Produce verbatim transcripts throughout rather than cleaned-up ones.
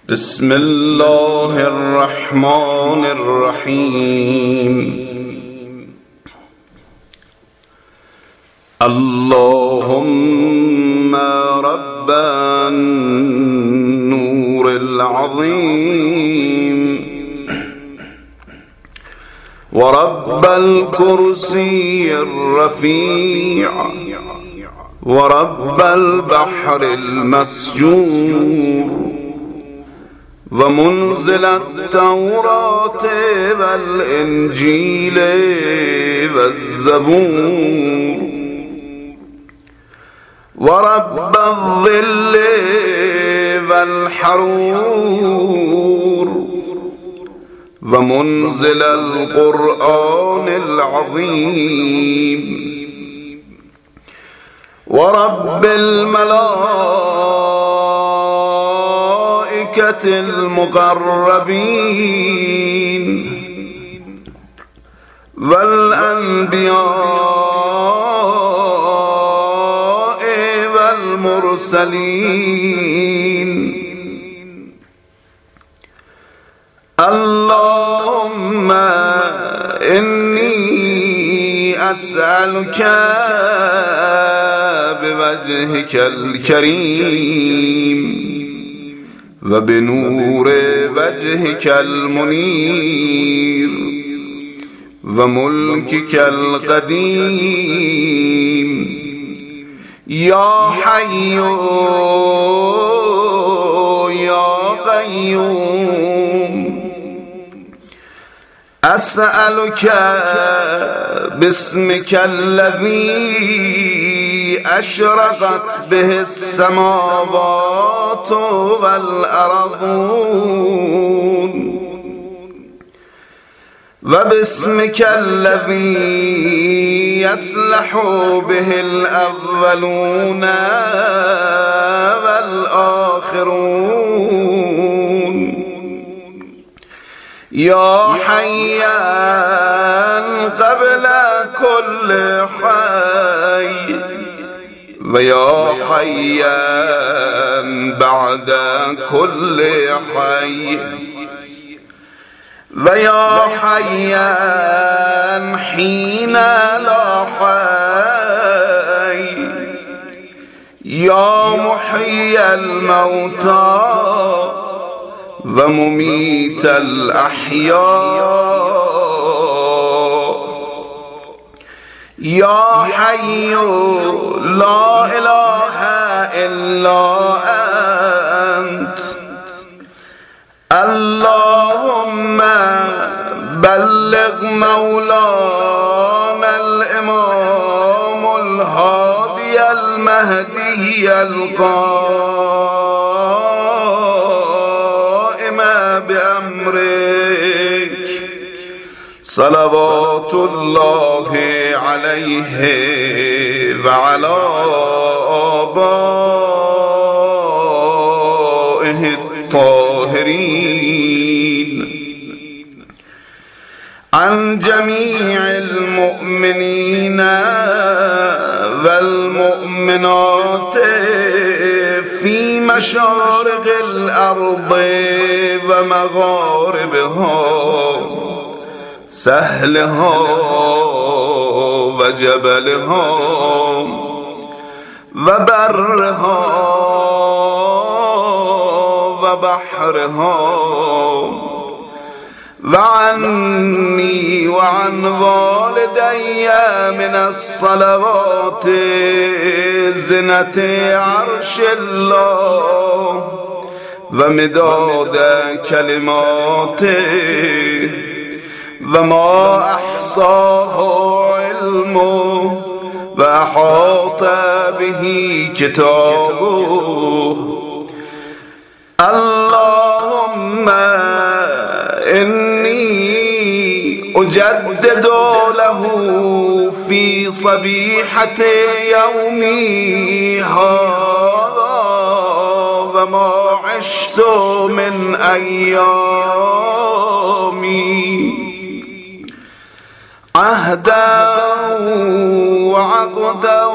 بسم الله الرحمن الرحيم. اللهم رب النور العظيم ورب الكرسي الرفيع ورب البحر المسجور ومنزل التوراة والإنجيل والزبور ورب الظل والحرور ومنزل القرآن العظيم ورب الملائكة المقربين والأنبياء والمرسلين. اللهم إني أسألك بوجهك الكريم وبنور وجهك المنير وملكك القديم يا حي يا قيوم أسألك باسمك الذي أشرقت به السماوات والأرضون وباسمك الذي يصلح به الأولون والآخرون يا حيا قبل كل حي ويا حيا بعد كل حي ويا حيا حين لا حي يا محيي الموتى ومميت الأحياء يا حي لا إله إلا أنت. اللهم بلغ مولانا الإمام الهادي المهدي القائم بأمرك صلوات الله عليه وعلى آبائه الطاهرين عن جميع المؤمنين والمؤمنات في مشارق الأرض ومغاربها سهلها وجبلها وبرها وبحرها وعني وعن والدي من الصلوات زنة عرش الله ومداد كلماته وما أحصاه علمه وأحاط به كتابه. اللهم إني أجدد له في صبيحة يومي هذا وما عشت من أيامي عهدا وعقدا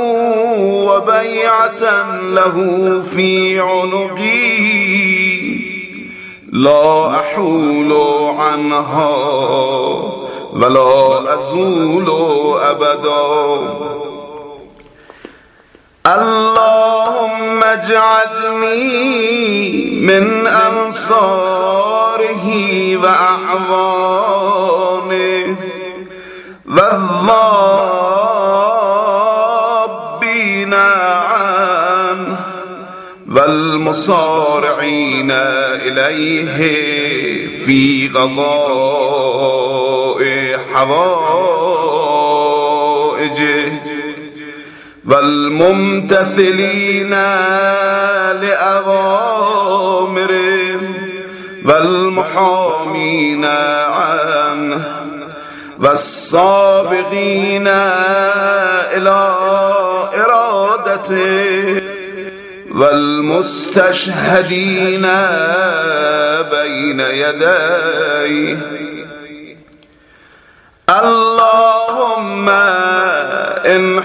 وبيعة له في عنقي لا أحول عنها ولا أزول أبدا. اللهم اجعلني من أنصاره وأعوانه والذابين عنه والمصارعين إليه في قضاء حوائجه والممتثلين لأوامره والمحامين عنه والسابقين إلى إرادته والمستشهدين بين يديه. اللهم إن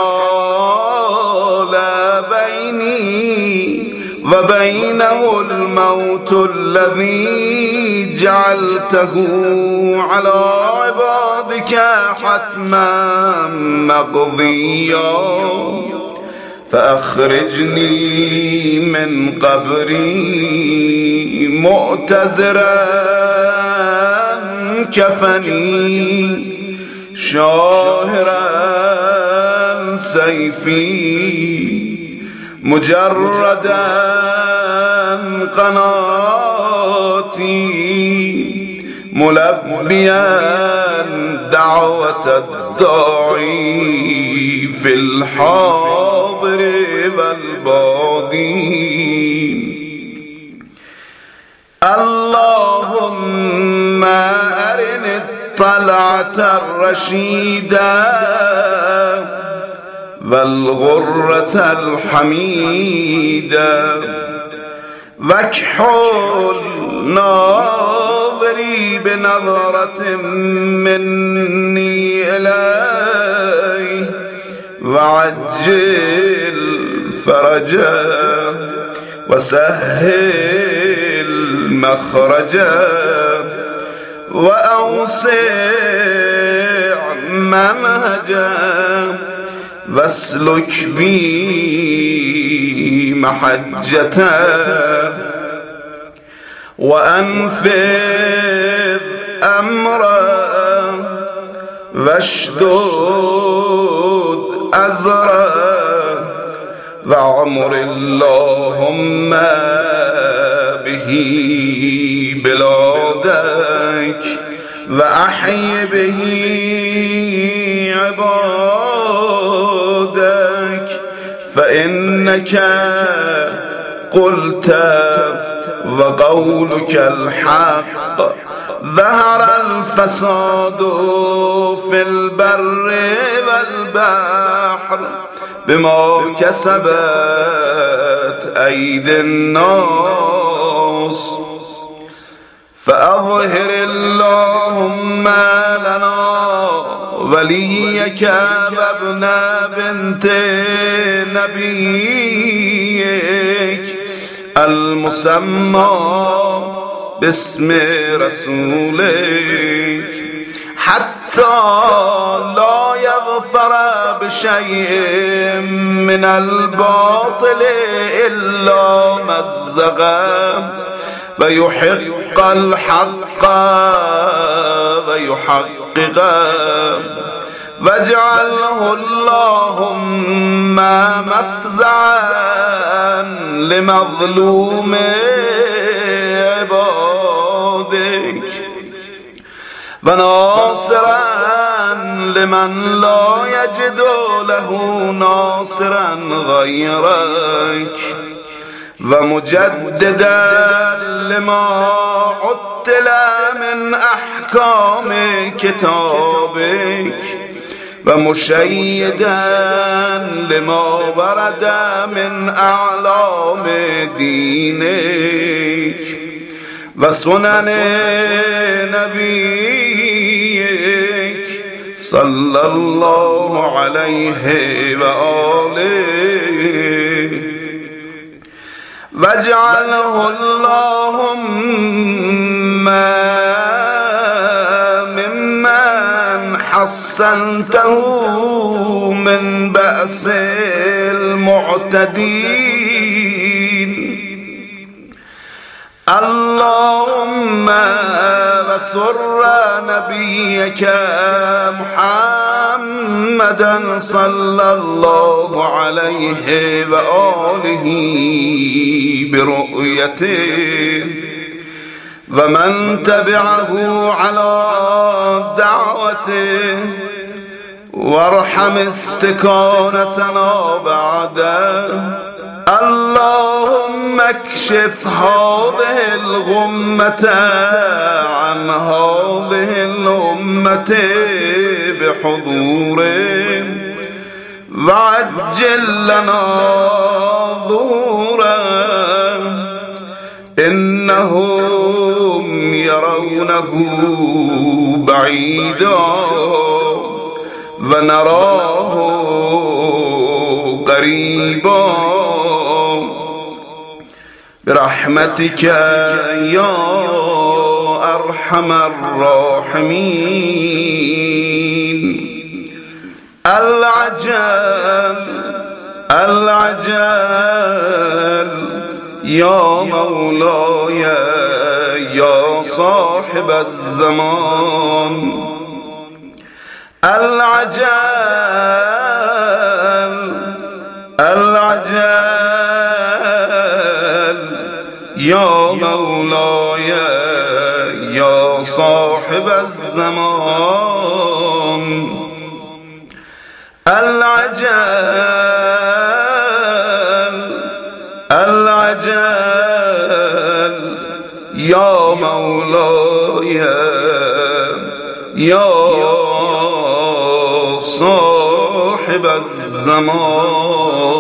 حال بيني وبينه الموت الذي جعلته على عبادك حتما مقضيا فأخرجني من قبري مؤتزرا كفني شاهرا سيفي مجردا قناتي ملبيا دعوة الداعي في الحاضر والبادي. اللهم أرني الطلعة الرشيدة والغرة الحميدة واكحل ناظري بنظرة مني إليه وعجل فرجا وسهل مخرجا وأوسع منهجا واسلك بي محجته وأنفذ أمره واشدد أزره وعمر اللهم به بلادك وأحي به عبادك فإنك قلت وقولك الحق ظهر الفساد في البر والبحر بما كسبت أيدي الناس فأظهر اللهم لنا وليك وابن بنت نبيك المسمى باسم رسولك حتى لا يظفر بشيء من الباطل إلا مزغه ويحق الحق ويحققه واجعله اللهم مفزعا لمظلوم عبادك وناصرا لمن لا يجد له ناصرا غيرك ومجددا لما عطل من أحكام كتابك ومشيدا لما ورد من أعلام دينك وسنن نبيك صلى الله عليه وآله واجعله اللهم ممن حسنته من بأس المعتدين. اللهم وسر نبيك محمدا صلى الله عليه وآله برؤيته ومن تبعه على دعوته، وارحم استكانتنا بعده. اللهم اكشف هذه الغمة عن هذه الأمة بحضوره، وعجل لنا ظهوره. إنهم يرونه بعيدا ونراه قريبا، برحمتك يا أرحم الراحمين. العجل العجل يا مولاي يا صاحب الزمان. العجل العجل يا مولاي يا صاحب الزمان. العجل العجل يا مولاي يا صاحب الزمان.